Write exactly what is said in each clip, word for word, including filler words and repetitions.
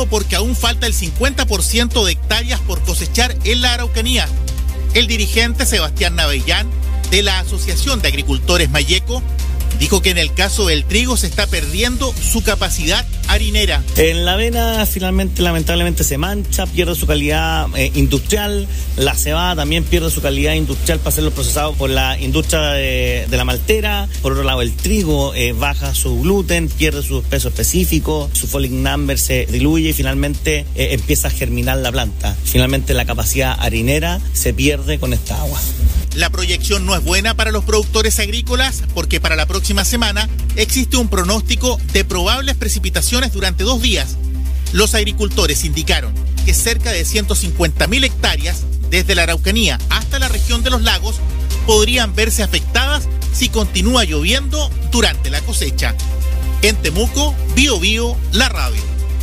porque aún falta el cincuenta por ciento de hectáreas por cosechar en la Araucanía. El dirigente Sebastián Navellán, de la Asociación de Agricultores Mayeco, dijo que en el caso del trigo se está perdiendo su capacidad harinera. En la avena finalmente lamentablemente se mancha, pierde su calidad eh, industrial. La cebada también pierde su calidad industrial para serlo procesado por la industria de, de la maltera. Por otro lado, el trigo eh, baja su gluten, pierde su peso específico, su folic number se diluye y finalmente eh, empieza a germinar la planta. Finalmente la capacidad harinera se pierde con esta agua. La proyección no es buena para los productores agrícolas porque para la próxima semana existe un pronóstico de probables precipitaciones durante dos días. Los agricultores indicaron que cerca de ciento cincuenta mil hectáreas, desde la Araucanía hasta la región de los lagos, podrían verse afectadas si continúa lloviendo durante la cosecha. En Temuco, Bio Bio, la radio.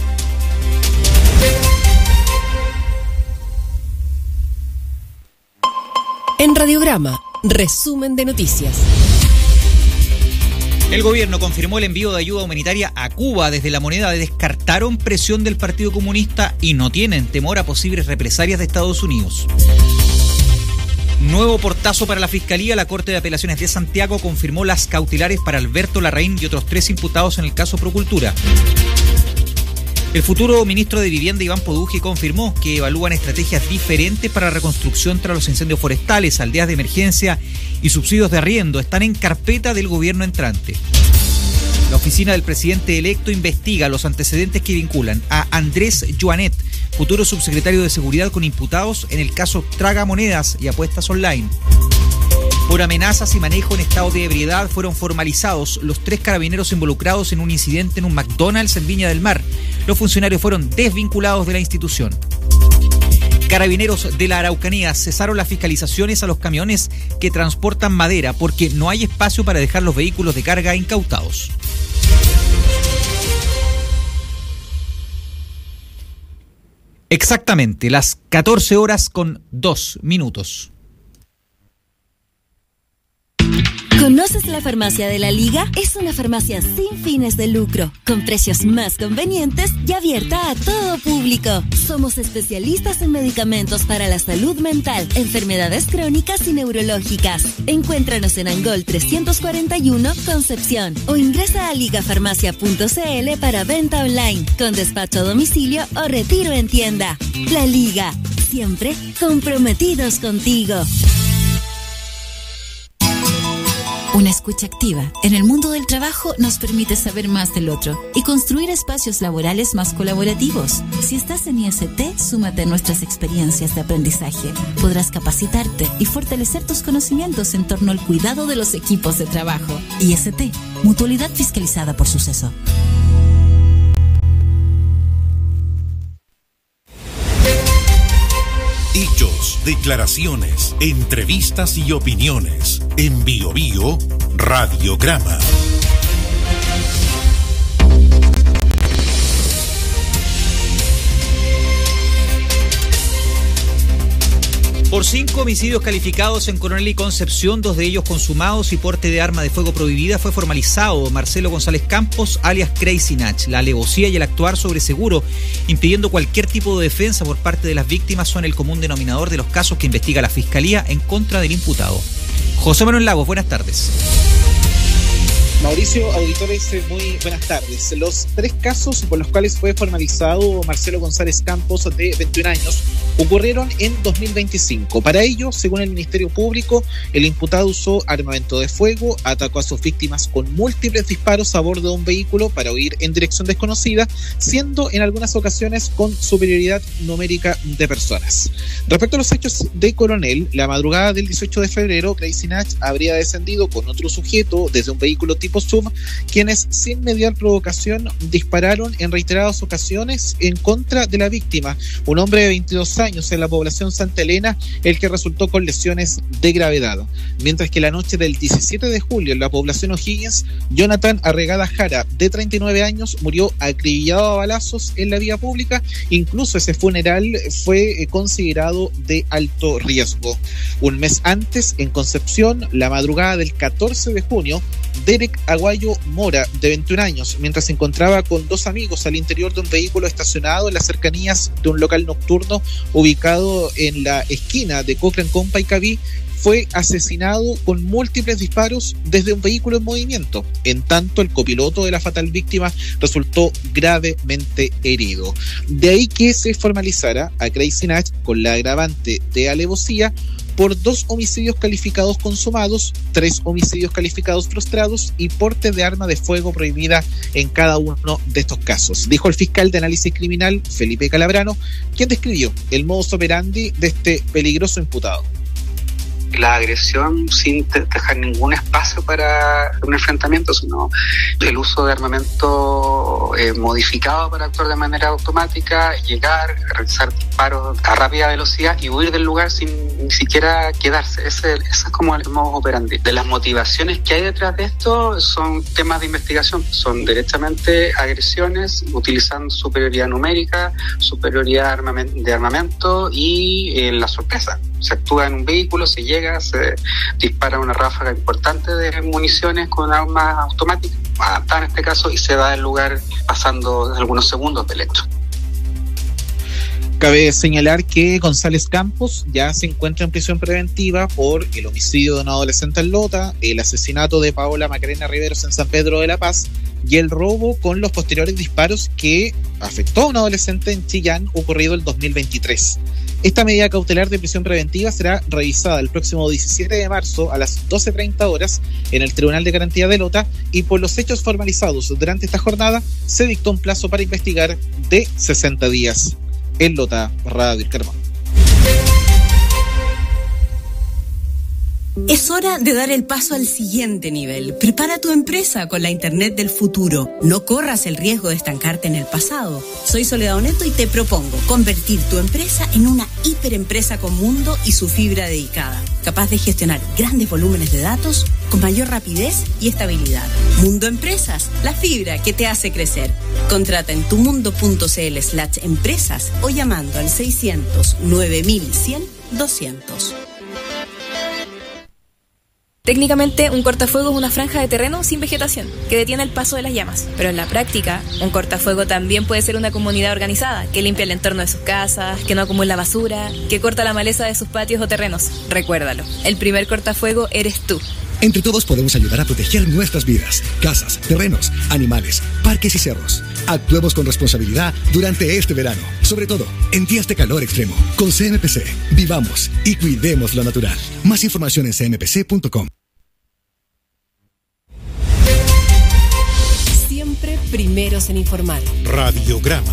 En Radiograma, resumen de noticias. El gobierno confirmó el envío de ayuda humanitaria a Cuba. Desde La Moneda descartaron presión del Partido Comunista y no tienen temor a posibles represalias de Estados Unidos. Nuevo portazo para la Fiscalía. La Corte de Apelaciones de Santiago confirmó las cautelares para Alberto Larraín y otros tres imputados en el caso Procultura. El futuro ministro de Vivienda, Iván Poduje, confirmó que evalúan estrategias diferentes para la reconstrucción tras los incendios forestales, aldeas de emergencia y subsidios de arriendo. Están en carpeta del gobierno entrante. La oficina del presidente electo investiga los antecedentes que vinculan a Andrés Joanet, futuro subsecretario de Seguridad, con imputados en el caso Tragamonedas y apuestas online. Por amenazas y manejo en estado de ebriedad fueron formalizados los tres carabineros involucrados en un incidente en un McDonald's en Viña del Mar. Los funcionarios fueron desvinculados de la institución. Carabineros de la Araucanía cesaron las fiscalizaciones a los camiones que transportan madera porque no hay espacio para dejar los vehículos de carga incautados. Exactamente, las catorce horas con dos minutos. ¿Conoces la farmacia de la Liga? Es una farmacia sin fines de lucro, con precios más convenientes y abierta a todo público. Somos especialistas en medicamentos para la salud mental, enfermedades crónicas y neurológicas. Encuéntranos en Angol trescientos cuarenta y uno, Concepción, o ingresa a ligafarmacia punto c l para venta online, con despacho a domicilio o retiro en tienda. La Liga, siempre comprometidos contigo. Una escucha activa en el mundo del trabajo nos permite saber más del otro y construir espacios laborales más colaborativos. Si estás en I S T, súmate a nuestras experiencias de aprendizaje. Podrás capacitarte y fortalecer tus conocimientos en torno al cuidado de los equipos de trabajo. I S T, mutualidad fiscalizada por Suceso. Hechos, declaraciones, entrevistas y opiniones. En Bio Bio, Radiograma. Por cinco homicidios calificados en Coronel y Concepción, dos de ellos consumados y porte de arma de fuego prohibida, fue formalizado Marcelo González Campos, alias Crazy Nach. La alevosía y el actuar sobre seguro, impidiendo cualquier tipo de defensa por parte de las víctimas, son el común denominador de los casos que investiga la Fiscalía en contra del imputado. José Manuel Lagos, buenas tardes. Mauricio, auditores, muy buenas tardes. Los tres casos por los cuales fue formalizado Marcelo González Campos, de veintiún años, ocurrieron en dos mil veinticinco. Para ello, según el Ministerio Público, el imputado usó armamento de fuego, atacó a sus víctimas con múltiples disparos a bordo de un vehículo para huir en dirección desconocida, siendo en algunas ocasiones con superioridad numérica de personas. Respecto a los hechos de Coronel, la madrugada del dieciocho de febrero, Crazy Nach habría descendido con otro sujeto desde un vehículo tipo Sub, quienes sin mediar provocación dispararon en reiteradas ocasiones en contra de la víctima, un hombre de veintidós años en la población Santa Elena, el que resultó con lesiones de gravedad. Mientras que la noche del diecisiete de julio en la población O'Higgins, Jonathan Arregada Jara, de treinta y nueve años, murió acribillado a balazos en la vía pública. Incluso ese funeral fue considerado de alto riesgo. Un mes antes, en Concepción, la madrugada del catorce de junio, Derek Aguayo Mora, de veintiún años, mientras se encontraba con dos amigos al interior de un vehículo estacionado en las cercanías de un local nocturno ubicado en la esquina de Cochrane con Paicabí, fue asesinado con múltiples disparos desde un vehículo en movimiento. En tanto, el copiloto de la fatal víctima resultó gravemente herido. De ahí que se formalizara a Crazy Nach con la agravante de alevosía por dos homicidios calificados consumados, tres homicidios calificados frustrados y porte de arma de fuego prohibida en cada uno de estos casos, dijo el fiscal de análisis criminal Felipe Calabrano, quien describió el modus operandi de este peligroso imputado. La agresión sin dejar ningún espacio para un enfrentamiento, sino el uso de armamento eh, modificado para actuar de manera automática, llegar, realizar disparos a rápida velocidad y huir del lugar sin ni siquiera quedarse. Ese, ese es como el modus operandi. De las motivaciones que hay detrás de esto son temas de investigación, son directamente agresiones utilizando superioridad numérica, superioridad de armamento y eh, la sorpresa. Se actúa en un vehículo, se llega, se dispara una ráfaga importante de municiones con armas automáticas, adaptadas en este caso, y se va del lugar pasando algunos segundos del hecho. Cabe señalar que González Campos ya se encuentra en prisión preventiva por el homicidio de un adolescente en Lota, el asesinato de Paola Macarena Riveros en San Pedro de la Paz y el robo con los posteriores disparos que afectó a un adolescente en Chillán ocurrido el dos mil veintitrés. Esta medida cautelar de prisión preventiva será revisada el próximo diecisiete de marzo a las doce treinta horas en el Tribunal de Garantía de Lota, y por los hechos formalizados durante esta jornada se dictó un plazo para investigar de sesenta días. En Lota, Radio El Carmón. Es hora de dar el paso al siguiente nivel. Prepara tu empresa con la Internet del futuro. No corras el riesgo de estancarte en el pasado. Soy Soledad Oneto y te propongo convertir tu empresa en una hiperempresa con mundo y su fibra dedicada, capaz de gestionar grandes volúmenes de datos con mayor rapidez y estabilidad. Mundo Empresas, la fibra que te hace crecer. Contrata en tumundo.cl slash empresas o llamando al seiscientos nueve mil cien doscientos. Técnicamente, un cortafuego es una franja de terreno sin vegetación que detiene el paso de las llamas. Pero en la práctica, un cortafuego también puede ser una comunidad organizada que limpia el entorno de sus casas, que no acumula basura, que corta la maleza de sus patios o terrenos. Recuérdalo, el primer cortafuego eres tú. Entre todos podemos ayudar a proteger nuestras vidas, casas, terrenos, animales, parques y cerros. Actuemos con responsabilidad durante este verano, sobre todo en días de calor extremo. Con C M P C, vivamos y cuidemos lo natural. Más información en c m p c punto com. Siempre primeros en informar. Radiograma.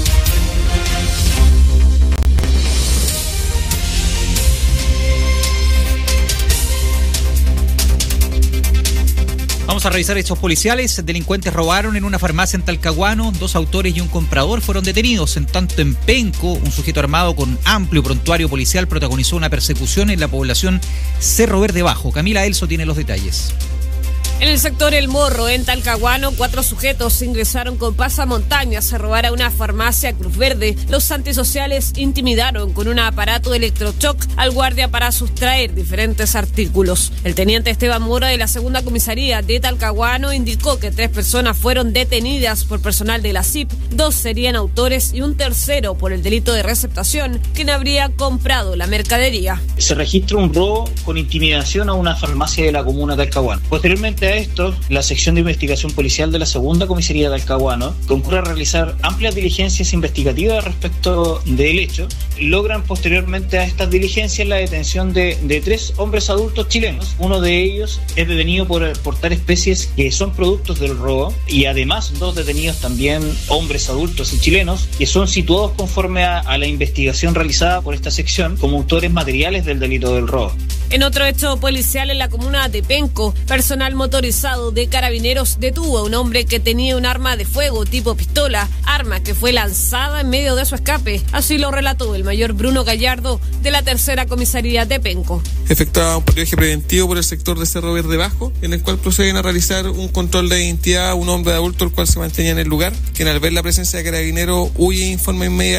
Vamos a revisar hechos policiales. Delincuentes robaron en una farmacia en Talcahuano. Dos autores y un comprador fueron detenidos. En tanto, en Penco, un sujeto armado con amplio prontuario policial protagonizó una persecución en la población Cerro Verde Bajo. Camila Elso tiene los detalles. En el sector El Morro, en Talcahuano, cuatro sujetos ingresaron con pasamontañas a robar a una farmacia Cruz Verde. Los antisociales intimidaron con un aparato de electrochoc al guardia para sustraer diferentes artículos. El teniente Esteban Mora de la segunda comisaría de Talcahuano indicó que tres personas fueron detenidas por personal de la C I P, dos serían autores y un tercero por el delito de receptación, quien habría comprado la mercadería. Se registra un robo con intimidación a una farmacia de la comuna de Talcahuano. Posteriormente a esto, la sección de investigación policial de la segunda comisaría de Talcahuano concurre a realizar amplias diligencias investigativas respecto del hecho. Logran posteriormente a estas diligencias la detención de, de tres hombres adultos chilenos. Uno de ellos es detenido por portar especies que son productos del robo, y además dos detenidos también hombres adultos y chilenos que son situados conforme a, a la investigación realizada por esta sección como autores materiales del delito del robo. En otro hecho policial en la comuna de Penco, personal motorizado de Carabineros detuvo a un hombre que tenía un arma de fuego tipo pistola, arma que fue lanzada en medio de su escape. Así lo relató el mayor Bruno Gallardo de la tercera comisaría de Penco. Efectuaba un patrullaje preventivo por el sector de Cerro Verde Bajo, en el cual proceden a realizar un control de identidad a un hombre adulto el cual se mantenía en el lugar, quien al ver la presencia de Carabineros huye en forma inmediata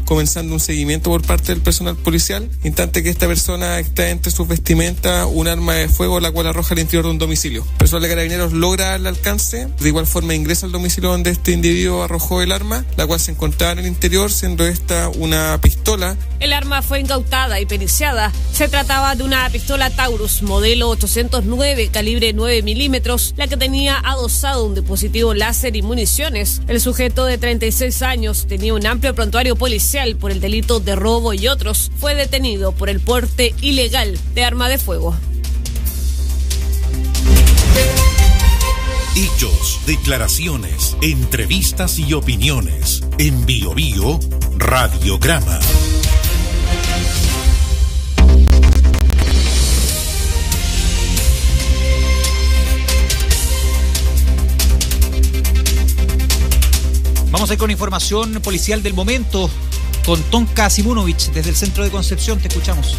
comenzando un seguimiento por parte del personal policial, instante que esta persona extrae entre sus vestimentas un arma de fuego la cual arroja al interior de un domicilio. El personal de Carabineros logra el alcance, de igual forma ingresa al domicilio donde este individuo arrojó el arma, la cual se encontraba en el interior, siendo esta una pistola. El arma fue incautada y periciada. Se trataba de una pistola Taurus modelo ochocientos nueve, calibre nueve milímetros, la que tenía adosado un dispositivo láser y municiones. El sujeto de treinta y seis años tenía un amplio prontuario policial por el delito de robo y otros. Fue detenido por el porte ilegal de arma de fuego. Hechos, declaraciones, entrevistas y opiniones. En Bio Bio, Radiograma. Vamos a ir con información policial del momento con Tonka Simunovich desde el centro de Concepción. Te escuchamos.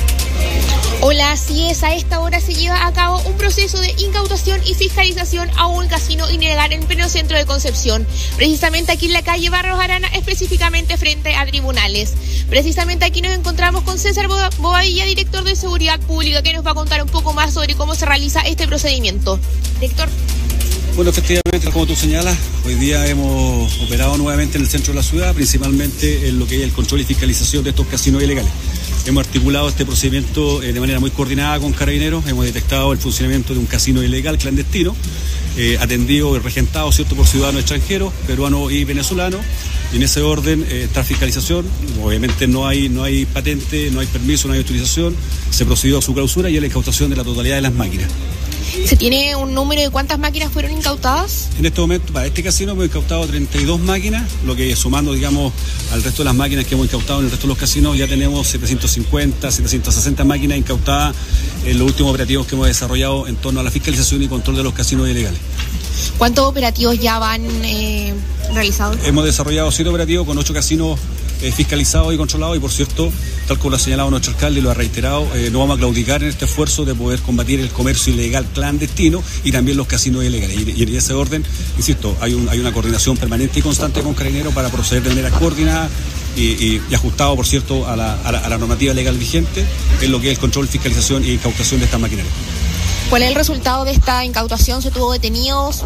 Hola, así es, a esta hora se lleva a cabo un proceso de incautación y fiscalización a un casino ilegal en pleno centro de Concepción, precisamente aquí en la calle Barros Arana, específicamente frente a tribunales. Precisamente aquí nos encontramos con César Bobadilla, director de Seguridad Pública, que nos va a contar un poco más sobre cómo se realiza este procedimiento. Director. Bueno, efectivamente, como tú señalas, hoy día hemos operado nuevamente en el centro de la ciudad, principalmente en lo que es el control y fiscalización de estos casinos ilegales. Hemos articulado este procedimiento eh, de manera muy coordinada con Carabineros. Hemos detectado el funcionamiento de un casino ilegal clandestino, eh, atendido y regentado, ¿cierto?, por ciudadanos extranjeros, peruanos y venezolanos. Y en ese orden eh, está fiscalización. Obviamente no hay, no hay patente, no hay permiso, no hay autorización. Se procedió a su clausura y a la incautación de la totalidad de las máquinas. ¿Se tiene un número de cuántas máquinas fueron incautadas? En este momento, para este casino hemos incautado treinta y dos máquinas, lo que sumando, digamos, al resto de las máquinas que hemos incautado en el resto de los casinos, ya tenemos setecientos cincuenta, setecientos sesenta máquinas incautadas en los últimos operativos que hemos desarrollado en torno a la fiscalización y control de los casinos ilegales. ¿Cuántos operativos ya van eh, realizados? Hemos desarrollado siete operativos con ocho casinos eh, fiscalizados y controlados, y por cierto, tal como lo ha señalado nuestro alcalde y lo ha reiterado, eh, no vamos a claudicar en este esfuerzo de poder combatir el comercio ilegal clandestino y también los casinos ilegales. Y, y en ese orden, insisto, hay, un, hay una coordinación permanente y constante con Carabineros para proceder de manera coordinada y, y, y ajustado, por cierto, a la, a, la, a la normativa legal vigente en lo que es el control, fiscalización y incautación de estas maquinarias. ¿Cuál es el resultado de esta incautación? ¿Se tuvo detenidos?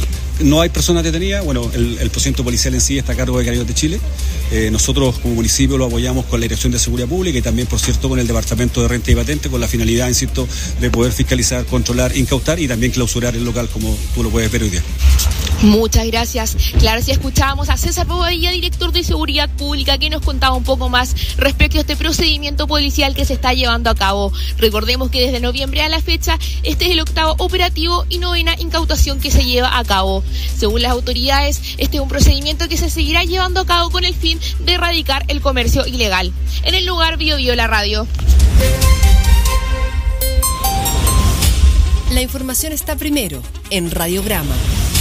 No hay personas detenidas. Bueno, el, el procedimiento policial en sí está a cargo de Carabineros de Chile. Eh, nosotros como municipio lo apoyamos con la Dirección de Seguridad Pública y también, por cierto, con el Departamento de Renta y Patente, con la finalidad, insisto, de poder fiscalizar, controlar, incautar y también clausurar el local, como tú lo puedes ver hoy día. Muchas gracias. Claro, si escuchábamos a César Bobadilla, director de Seguridad Pública, que nos contaba un poco más respecto a este procedimiento policial que se está llevando a cabo. Recordemos que desde noviembre a la fecha, este es el octavo operativo y novena incautación que se lleva a cabo. Según las autoridades, este es un procedimiento que se seguirá llevando a cabo con el fin de erradicar el comercio ilegal. En el lugar, Bio Bio, la radio. La información está primero en Radiograma.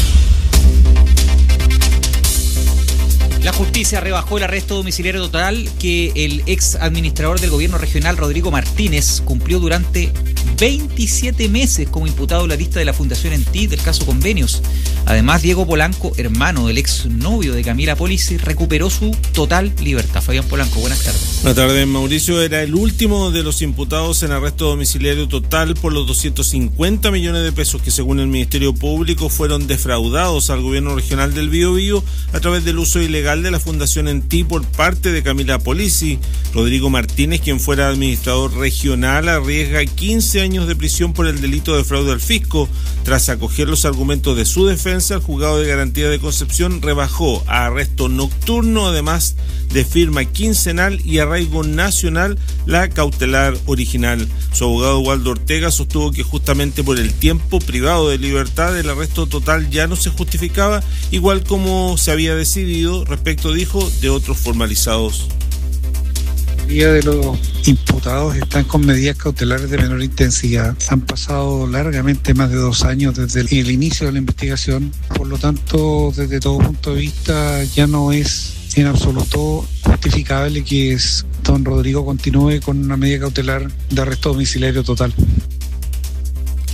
La justicia rebajó el arresto domiciliario total que el ex administrador del gobierno regional, Rodrigo Martínez, cumplió durante veintisiete meses como imputado en la lista de la Fundación En Ti del caso Convenios. Además, Diego Polanco, hermano del ex novio de Camila Polici, recuperó su total libertad. Fabián Polanco, buenas tardes. Buenas tardes, Mauricio. Era el último de los imputados en arresto domiciliario total por los doscientos cincuenta millones de pesos que, según el Ministerio Público, fueron defraudados al gobierno regional del Biobío a través del uso ilegal de la Fundación En Ti por parte de Camila Polici. Rodrigo Martínez, quien fuera administrador regional, arriesga quince años de prisión por el delito de fraude al fisco. Tras acoger los argumentos de su defensa, el juzgado de garantía de Concepción rebajó a arresto nocturno, además de firma quincenal y arraigo nacional, la cautelar original. Su abogado Waldo Ortega sostuvo que justamente por el tiempo privado de libertad el arresto total ya no se justificaba, igual como se había decidido respecto, dijo, de otros formalizados. La mayoría de los imputados están con medidas cautelares de menor intensidad. Han pasado largamente más de dos años desde el inicio de la investigación. Por lo tanto, desde todo punto de vista, ya no es en absoluto justificable que don Rodrigo continúe con una medida cautelar de arresto domiciliario total.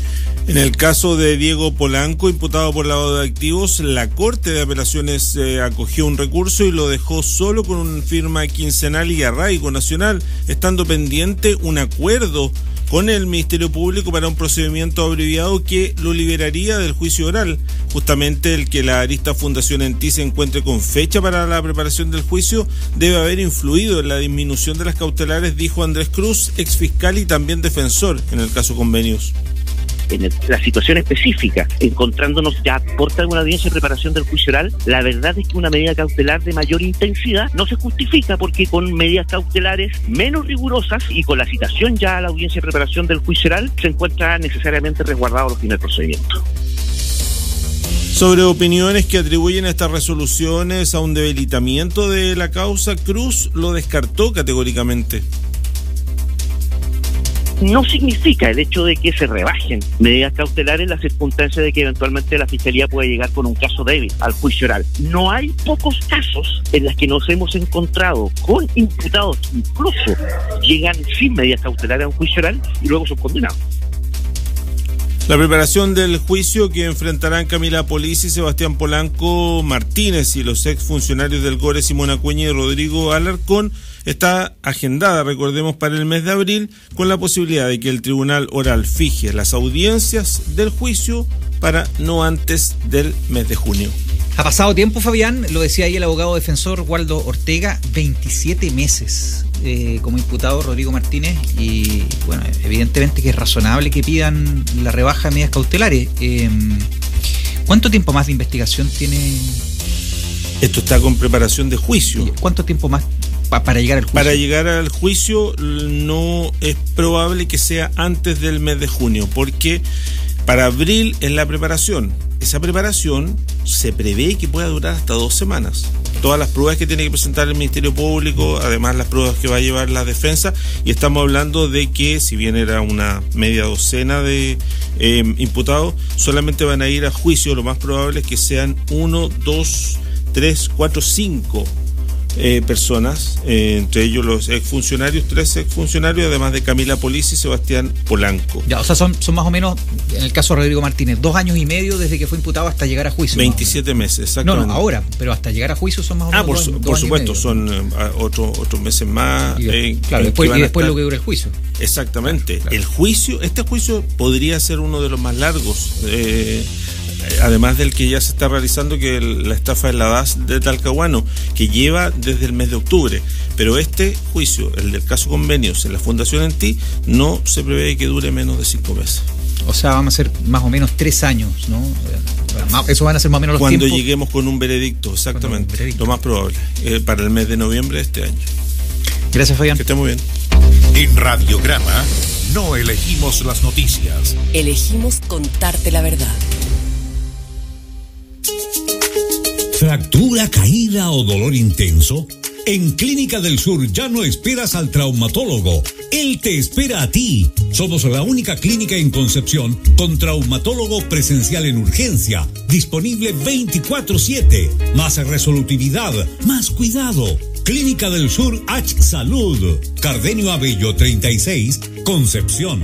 En el caso de Diego Polanco, imputado por lavado de activos, la Corte de Apelaciones eh, acogió un recurso y lo dejó solo con una firma quincenal y arraigo nacional, estando pendiente un acuerdo con el Ministerio Público para un procedimiento abreviado que lo liberaría del juicio oral. Justamente el que la arista Fundación En Ti se encuentre con fecha para la preparación del juicio debe haber influido en la disminución de las cautelares, dijo Andrés Cruz, exfiscal y también defensor en el caso Convenios. En el, la situación específica, encontrándonos ya a puerta de una audiencia de preparación del juicio oral, la verdad es que una medida cautelar de mayor intensidad no se justifica, porque con medidas cautelares menos rigurosas y con la citación ya a la audiencia de preparación del juicio oral se encuentra necesariamente resguardado los fines del procedimiento. Sobre opiniones que atribuyen estas resoluciones a un debilitamiento de la causa, Cruz lo descartó categóricamente. No significa el hecho de que se rebajen medidas cautelares la circunstancia de que eventualmente la Fiscalía pueda llegar con un caso débil al juicio oral. No hay pocos casos en los que nos hemos encontrado con imputados que incluso llegan sin medidas cautelares a un juicio oral y luego son condenados. La preparación del juicio que enfrentarán Camila Polisi, Sebastián Polanco Martínez y los exfuncionarios del Gore, Simón Acuña y Rodrigo Alarcón, está agendada, recordemos, para el mes de abril, con la posibilidad de que el Tribunal Oral fije las audiencias del juicio para no antes del mes de junio. Ha pasado tiempo, Fabián, lo decía ahí el abogado defensor Waldo Ortega, veintisiete meses eh, como imputado Rodrigo Martínez, y bueno, evidentemente que es razonable que pidan la rebaja de medidas cautelares. Eh, ¿Cuánto tiempo más de investigación tiene? Esto está con preparación de juicio. ¿Cuánto tiempo más pa- para llegar al juicio? Para llegar al juicio no es probable que sea antes del mes de junio, porque para abril es la preparación. Esa preparación se prevé que pueda durar hasta dos semanas. Todas las pruebas que tiene que presentar el Ministerio Público, además las pruebas que va a llevar la defensa, y estamos hablando de que, si bien era una media docena de eh, imputados, solamente van a ir a juicio, lo más probable es que sean uno, dos, tres, cuatro, cinco eh, personas, eh, entre ellos los exfuncionarios, tres exfuncionarios, además de Camila Polisi y Sebastián Polanco. Ya, o sea, son, son más o menos, en el caso de Rodrigo Martínez, dos años y medio desde que fue imputado hasta llegar a juicio. veintisiete meses, exactamente. No, no, ahora, pero hasta llegar a juicio son más o menos. Ah, por, dos, su, dos por supuesto, son eh, otros otros meses más. Y, eh, claro, después, y después lo que dura el juicio. Exactamente. Claro, claro. El juicio, este juicio podría ser uno de los más largos. Eh, además del que ya se está realizando, que el, la estafa de la D A S de Talcahuano, que lleva desde el mes de octubre, pero este juicio, el del caso Convenios en la Fundación En Ti, no se prevé que dure menos de cinco meses. O sea, vamos a ser más o menos tres años, ¿no? Eso van a ser más o menos los cuando tiempos. Lleguemos con un veredicto, exactamente, un veredicto. Lo más probable, eh, para el mes de noviembre de este año. Gracias, Fabián. Que esté muy bien. En Radiograma no elegimos las noticias, elegimos contarte la verdad. ¿Fractura, caída o dolor intenso? En Clínica del Sur ya no esperas al traumatólogo, él te espera a ti. Somos la única clínica en Concepción con traumatólogo presencial en urgencia, disponible veinticuatro siete, más resolutividad, más cuidado. Clínica del Sur H Salud, Cardenio Abello treinta y seis, Concepción.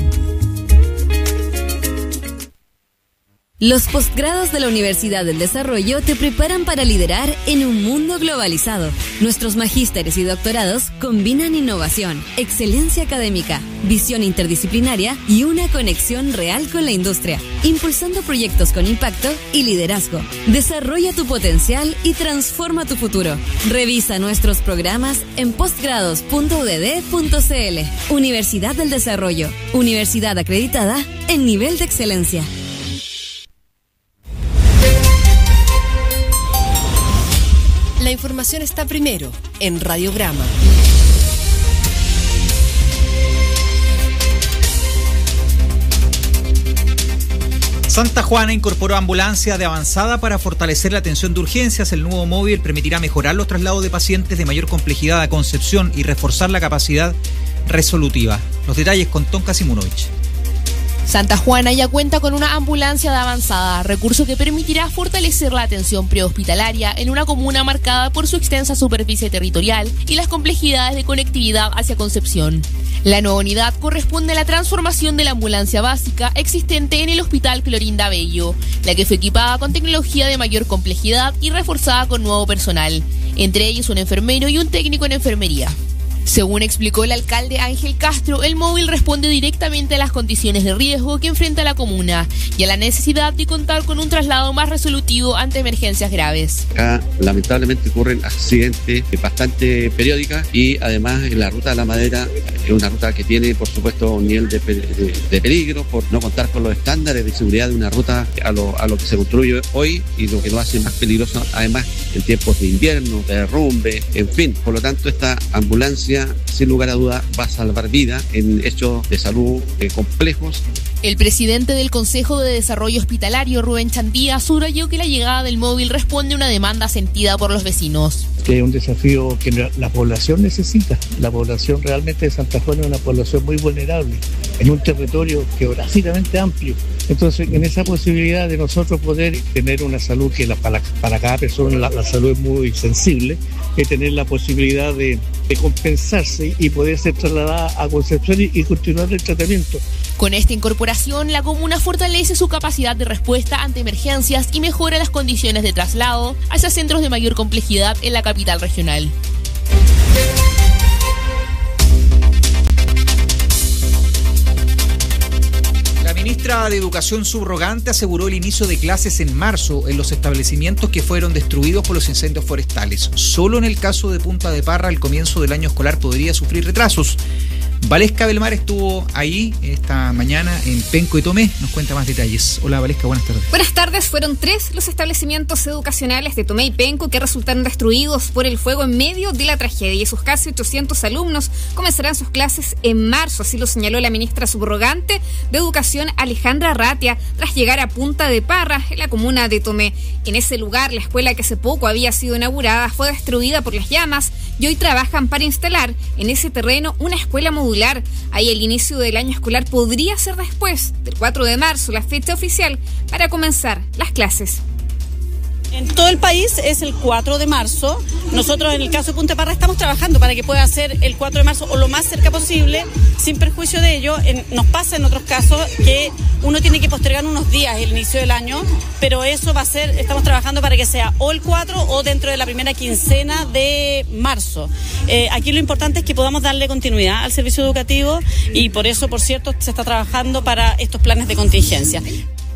Los posgrados de la Universidad del Desarrollo te preparan para liderar en un mundo globalizado. Nuestros magísteres y doctorados combinan innovación, excelencia académica, visión interdisciplinaria y una conexión real con la industria, impulsando proyectos con impacto y liderazgo. Desarrolla tu potencial y transforma tu futuro. Revisa nuestros programas en postgrados punto u d d punto c l. Universidad del Desarrollo, universidad acreditada en nivel de excelencia. La información está primero en Radiograma. Santa Juana incorporó ambulancia de avanzada para fortalecer la atención de urgencias. El nuevo móvil permitirá mejorar los traslados de pacientes de mayor complejidad a Concepción y reforzar la capacidad resolutiva. Los detalles con Tonka Simunovich. Santa Juana ya cuenta con una ambulancia de avanzada, recurso que permitirá fortalecer la atención prehospitalaria en una comuna marcada por su extensa superficie territorial y las complejidades de conectividad hacia Concepción. La nueva unidad corresponde a la transformación de la ambulancia básica existente en el Hospital Clorinda Bello, la que fue equipada con tecnología de mayor complejidad y reforzada con nuevo personal, entre ellos un enfermero y un técnico en enfermería. Según explicó el alcalde Ángel Castro, el móvil responde directamente a las condiciones de riesgo que enfrenta la comuna y a la necesidad de contar con un traslado más resolutivo ante emergencias graves. Acá lamentablemente ocurren accidentes bastante periódicas y además en la ruta de la Madera es una ruta que tiene por supuesto un nivel de, de, de peligro por no contar con los estándares de seguridad de una ruta a lo, a lo que se construye hoy y lo que lo hace más peligroso además en tiempos de invierno, de derrumbe, en fin. Por lo tanto esta ambulancia sin lugar a duda va a salvar vidas en hechos de salud eh, complejos. El presidente del Consejo de Desarrollo Hospitalario, Rubén Chandía, subrayó que la llegada del móvil responde a una demanda sentida por los vecinos. Que es un desafío que la población necesita. La población realmente de Santa Juana es una población muy vulnerable, en un territorio geográficamente amplio. Entonces, en esa posibilidad de nosotros poder tener una salud que la, para, para cada persona la, la salud es muy sensible, es tener la posibilidad de, de compensarse y poder ser trasladada a Concepción y, y continuar el tratamiento. Con esta incorporación, la comuna fortalece su capacidad de respuesta ante emergencias y mejora las condiciones de traslado hacia centros de mayor complejidad en la capital regional. La ministra de Educación subrogante aseguró el inicio de clases en marzo en los establecimientos que fueron destruidos por los incendios forestales. Solo en el caso de Punta de Parra, el comienzo del año escolar podría sufrir retrasos. Valesca Belmar estuvo ahí esta mañana en Penco y Tomé. Nos cuenta más detalles. Hola Valesca, buenas tardes. Buenas tardes. Fueron tres los establecimientos educacionales de Tomé y Penco que resultaron destruidos por el fuego en medio de la tragedia y sus casi ochocientos alumnos comenzarán sus clases en marzo. Así lo señaló la ministra subrogante de Educación, Alejandra Ratia, tras llegar a Punta de Parra, en la comuna de Tomé. En ese lugar, la escuela que hace poco había sido inaugurada fue destruida por las llamas y hoy trabajan para instalar en ese terreno una escuela modular. Ahí el inicio del año escolar podría ser después del cuatro de marzo, la fecha oficial para comenzar las clases. En todo el país es el cuatro de marzo. Nosotros en el caso de Punta de Parra estamos trabajando para que pueda ser el cuatro de marzo o lo más cerca posible, sin perjuicio de ello. En, nos pasa en otros casos que uno tiene que postergar unos días el inicio del año, pero eso va a ser, estamos trabajando para que sea o el cuatro o dentro de la primera quincena de marzo. Eh, aquí lo importante es que podamos darle continuidad al servicio educativo y por eso, por cierto, se está trabajando para estos planes de contingencia.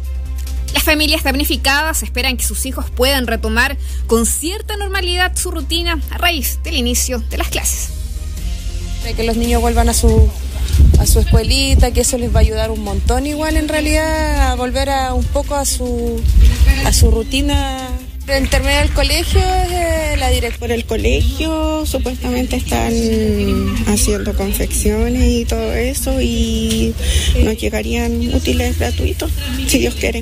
Las familias damnificadas esperan que sus hijos puedan retomar con cierta normalidad su rutina a raíz del inicio de las clases. Que los niños vuelvan a su a su escuelita, que eso les va a ayudar un montón igual en realidad a volver a un poco a su a su rutina. En términos del colegio, eh, la directora del colegio supuestamente están haciendo confecciones y todo eso y nos llegarían útiles gratuitos, si Dios quiere.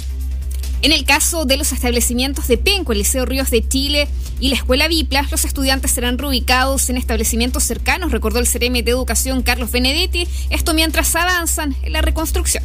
En el caso de los establecimientos de Penco, el Liceo Ríos de Chile y la Escuela Bipla, los estudiantes serán reubicados en establecimientos cercanos, recordó el C R M de Educación Carlos Benedetti, esto mientras avanzan en la reconstrucción.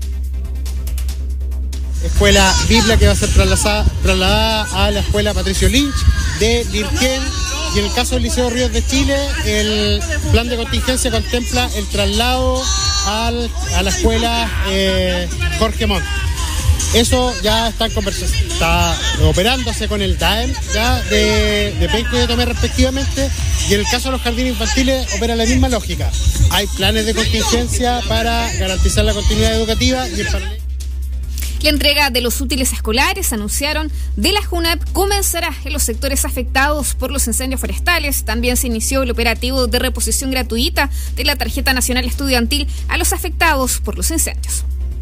Escuela Biblia que va a ser trasladada, trasladada a la Escuela Patricio Lynch de Lirquén, y en el caso del Liceo Ríos de Chile el plan de contingencia contempla el traslado al, a la Escuela eh, Jorge Montt. Eso ya está en conversación, está operándose con el D A E M ya de, de Penco y de Tomé respectivamente, y en el caso de los jardines infantiles opera la misma lógica. Hay planes de contingencia para garantizar la continuidad educativa y en paralelo. La entrega de los útiles escolares, anunciaron, de la JUNEP comenzará en los sectores afectados por los incendios forestales. También se inició el operativo de reposición gratuita de la tarjeta nacional estudiantil a los afectados por los incendios.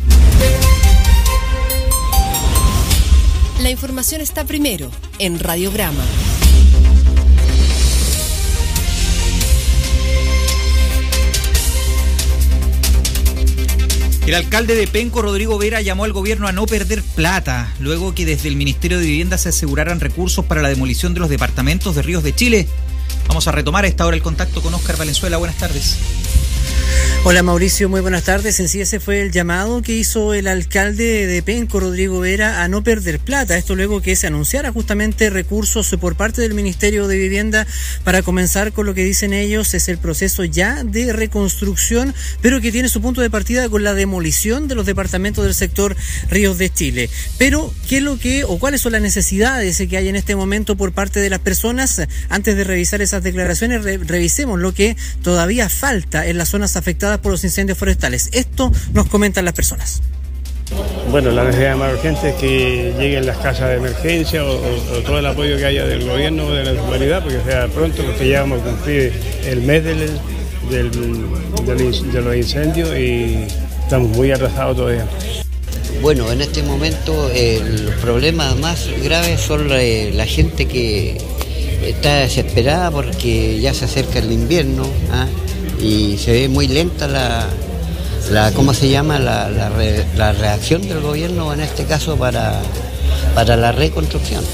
La información está primero en Radiograma. El alcalde de Penco, Rodrigo Vera, llamó al gobierno a no perder plata, luego que desde el Ministerio de Vivienda se aseguraran recursos para la demolición de los departamentos de Ríos de Chile. Vamos a retomar a esta hora el contacto con Óscar Valenzuela. Buenas tardes. Hola Mauricio, muy buenas tardes. En sí ese fue el llamado que hizo el alcalde de Penco, Rodrigo Vera, a no perder plata. Esto luego que se anunciara justamente recursos por parte del Ministerio de Vivienda para comenzar con lo que dicen ellos es el proceso ya de reconstrucción, pero que tiene su punto de partida con la demolición de los departamentos del sector Ríos de Chile. Pero, ¿qué es lo que o cuáles son las necesidades que hay en este momento por parte de las personas? Antes de revisar esas declaraciones, re- revisemos lo que todavía falta en las zonas afectadas por los incendios forestales. Esto nos comentan las personas. Bueno, la necesidad más urgente es que lleguen las casas de emergencia o, o, o todo el apoyo que haya del gobierno o de la municipalidad, porque sea pronto, porque ya vamos a cumplir el mes del, del, del, de los incendios y estamos muy atrasados todavía. Bueno, en este momento eh, los problemas más graves son la, la gente que está desesperada porque ya se acerca el invierno, ¿ah? Y se ve muy lenta la, la ¿cómo se llama? La, la, re, la reacción del gobierno en este caso para, para la reconstrucción.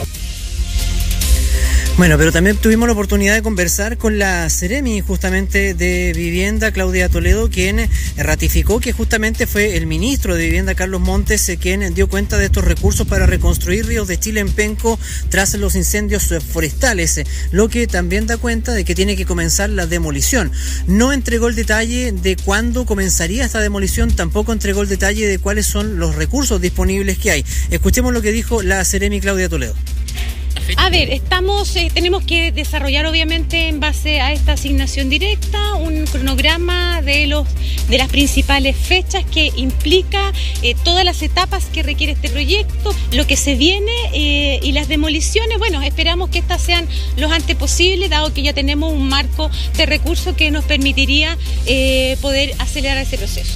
Bueno, pero también tuvimos la oportunidad de conversar con la Seremi justamente de Vivienda, Claudia Toledo, quien ratificó que justamente fue el ministro de Vivienda, Carlos Montes, quien dio cuenta de estos recursos para reconstruir Ríos de Chile en Penco tras los incendios forestales, lo que también da cuenta de que tiene que comenzar la demolición. No entregó el detalle de cuándo comenzaría esta demolición, tampoco entregó el detalle de cuáles son los recursos disponibles que hay. Escuchemos lo que dijo la Seremi Claudia Toledo. A ver, estamos, eh, tenemos que desarrollar obviamente en base a esta asignación directa un cronograma de los de las principales fechas que implica eh, todas las etapas que requiere este proyecto, lo que se viene eh, y las demoliciones. Bueno, esperamos que estas sean lo antes posible, dado que ya tenemos un marco de recursos que nos permitiría eh, poder acelerar ese proceso.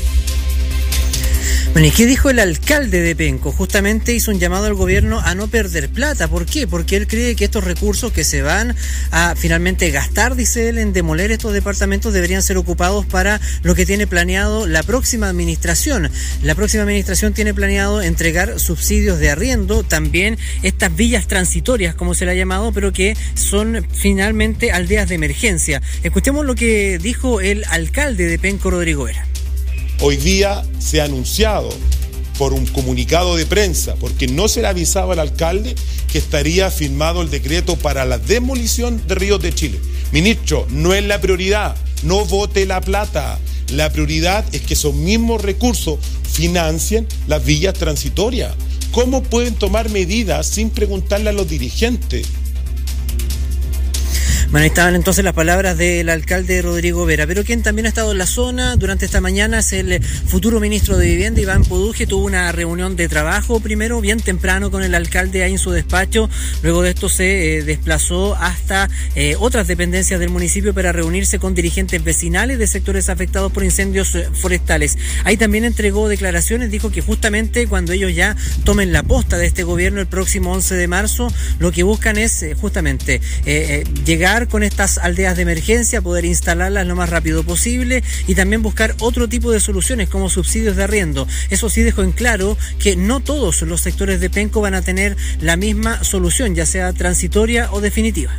Bueno, ¿y qué dijo el alcalde de Penco? Justamente hizo un llamado al gobierno a no perder plata. ¿Por qué? Porque él cree que estos recursos que se van a finalmente gastar, dice él, en demoler estos departamentos deberían ser ocupados para lo que tiene planeado la próxima administración. La próxima administración tiene planeado entregar subsidios de arriendo, también estas villas transitorias, como se le ha llamado, pero que son finalmente aldeas de emergencia. Escuchemos lo que dijo el alcalde de Penco, Rodrigo Vera. Hoy día se ha anunciado por un comunicado de prensa, porque no se le avisaba al alcalde que estaría firmado el decreto para la demolición de Ríos de Chile. Ministro, no es la prioridad, no vote la plata. La prioridad es que esos mismos recursos financien las villas transitorias. ¿Cómo pueden tomar medidas sin preguntarle a los dirigentes? Bueno, ahí estaban entonces las palabras del alcalde Rodrigo Vera, pero quien también ha estado en la zona durante esta mañana es el futuro ministro de Vivienda, Iván Poduje. Tuvo una reunión de trabajo primero bien temprano con el alcalde ahí en su despacho, luego de esto se eh, desplazó hasta eh, otras dependencias del municipio para reunirse con dirigentes vecinales de sectores afectados por incendios eh, forestales. Ahí también entregó declaraciones, dijo que justamente cuando ellos ya tomen la posta de este gobierno el próximo once de marzo, lo que buscan es eh, justamente eh, eh, llegar con estas aldeas de emergencia, poder instalarlas lo más rápido posible y también buscar otro tipo de soluciones como subsidios de arriendo. Eso sí dejó en claro que no todos los sectores de Penco van a tener la misma solución, ya sea transitoria o definitiva.